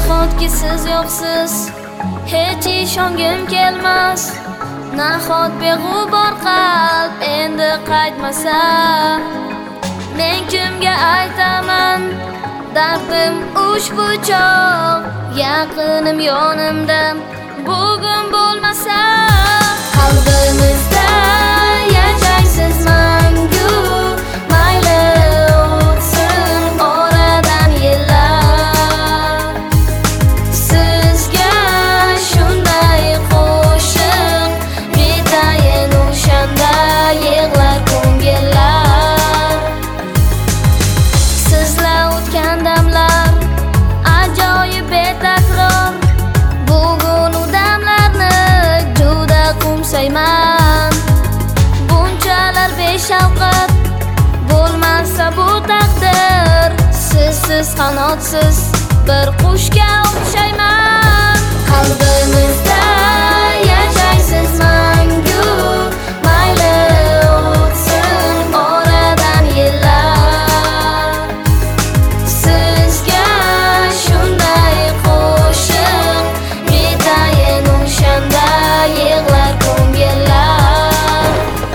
Nahotki siz yo'qsiz hech ishongim kelmas. Nahot beg'ubor qalb endi qaytmasa. Men kimga aytaman dardim ushbu chog'? Yaqinim yonimda bugun bo'lmasa. Qalbimizda yashaysiz mangu, mayli o'tsin oradan yillar. Sizga shunday qo'shiq betayin o'shanda yig'lar ko'ngillar. Sizlar o'tgan damlar ajoyib betakror. Bugun u damlarni juda qo'msayman. Bunchalar beshafqat bo'lmasa bu taqdir. Sizsiz qanotsiz bir qushga o'xshayman. Qalbimizda yashaysiz mangu, mayli o'tsin oradan yillar. Sizga shunday qo'shiq betayin o'shanda yig'lar ko'ngillar.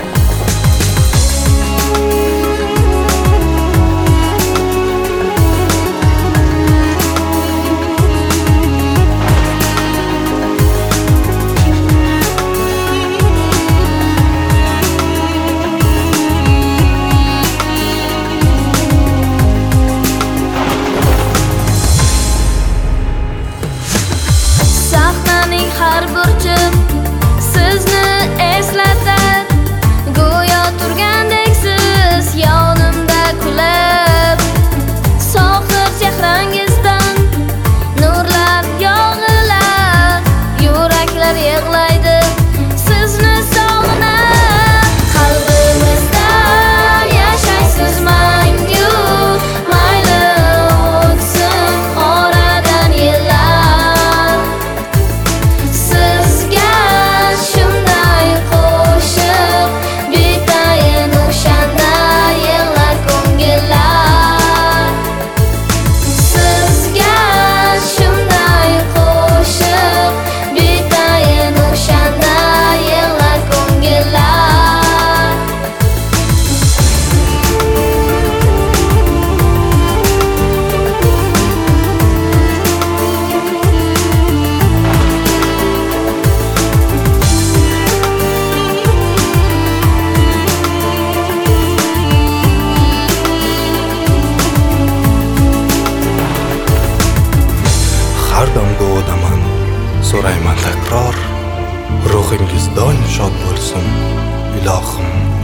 Sahnaning har burchi sizni eslatar. Go'yo turgandek siz yonimda kulib. Sohir chehrangizdan nurlar yog'ilar. Yuraklar yig'laydi sizni sog'inib. Qalbimizda yashaysiz mangu, mayli o'tsin oradan yillar. Sizga shunday qo'shiq betayin o'shanda yig'lar ko'ngillar. Sizga shunday qo'shiq betayin o'shanda yig'lar ko'ngillar. Har dam duodaman, so'rayman takror. Ruhingiz doim shod bo'lsin, ilohim.